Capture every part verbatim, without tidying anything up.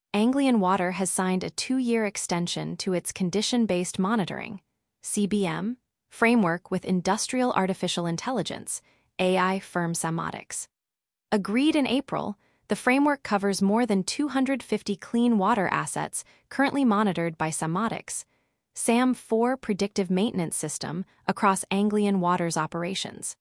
Anglian Water has signed a two-year extension to its Condition-Based Monitoring (C B M) framework with industrial artificial intelligence A I firm Samotics. Agreed in April, the framework covers more than two hundred fifty clean water assets currently monitored by Samotics, S A M four predictive maintenance system across Anglian Water's operations.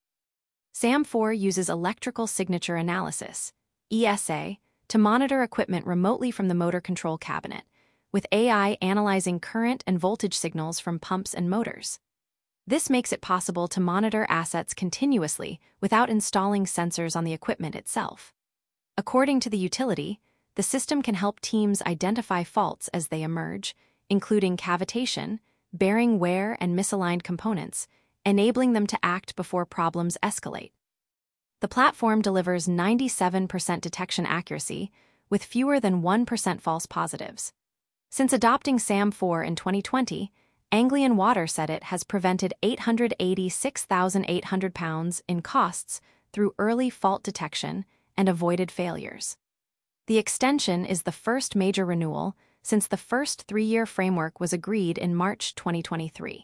S A M four uses electrical signature analysis, E S A, to monitor equipment remotely from the motor control cabinet, with A I analyzing current and voltage signals from pumps and motors. This makes it possible to monitor assets continuously without installing sensors on the equipment itself. According to the utility, the system can help teams identify faults as they emerge, including cavitation, bearing wear, and misaligned components, enabling them to act before problems escalate. The platform delivers ninety-seven percent detection accuracy, with fewer than one percent false positives. Since adopting S A M four in twenty twenty, Anglian Water said it has prevented eight hundred eighty-six thousand eight hundred pounds in costs through early fault detection and avoided failures. The extension is the first major renewal since the first three-year framework was agreed in March twenty twenty-three.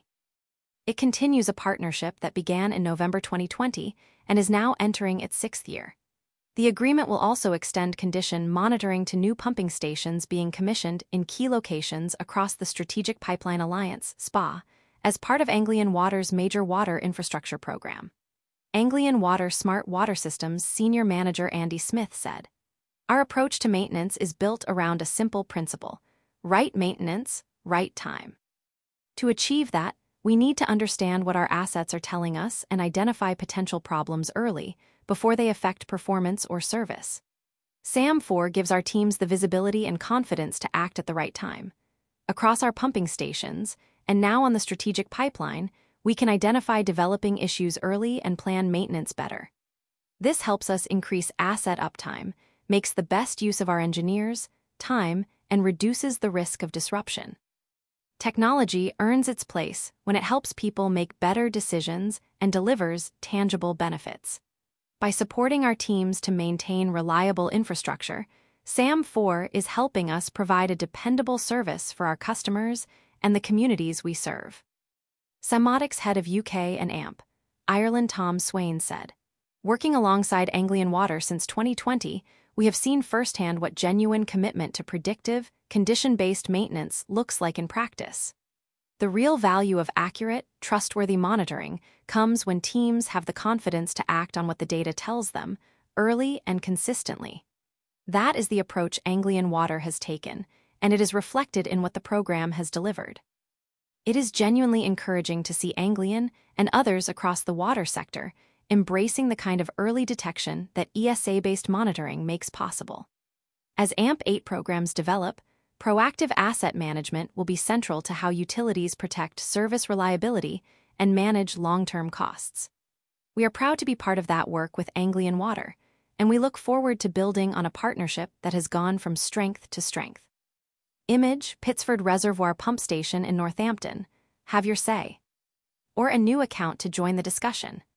It continues a partnership that began in November twenty twenty and is now entering its sixth year. The agreement will also extend condition monitoring to new pumping stations being commissioned in key locations across the Strategic Pipeline Alliance (S P A) as part of Anglian Water's major water infrastructure program. Anglian Water Smart Water Systems Senior Manager Andy Smith said, "Our approach to maintenance is built around a simple principle: right maintenance, right time. To achieve that, we need to understand what our assets are telling us and identify potential problems early, before they affect performance or service. S A M four gives our teams the visibility and confidence to act at the right time. Across our pumping stations, and now on the strategic pipeline, we can identify developing issues early and plan maintenance better. This helps us increase asset uptime, makes the best use of our engineers, time, and reduces the risk of disruption." Technology earns its place when it helps people make better decisions and delivers tangible benefits. By supporting our teams to maintain reliable infrastructure, S A M four is helping us provide a dependable service for our customers and the communities we serve. Samotics head of U K and A M P, Ireland Tom Swain said, "Working alongside Anglian Water since twenty twenty, we have seen firsthand what genuine commitment to predictive, condition-based maintenance looks like in practice. The real value of accurate, trustworthy monitoring comes when teams have the confidence to act on what the data tells them, early and consistently. That is the approach Anglian Water has taken, and it is reflected in what the program has delivered. It is genuinely encouraging to see Anglian and others across the water sector embracing the kind of early detection that E S A-based monitoring makes possible. As A M P eight programs develop, proactive asset management will be central to how utilities protect service reliability and manage long-term costs. We are proud to be part of that work with Anglian Water, and we look forward to building on a partnership that has gone from strength to strength." Image, Pittsford Reservoir Pump Station in Northampton. Have your say. Or a new account to join the discussion.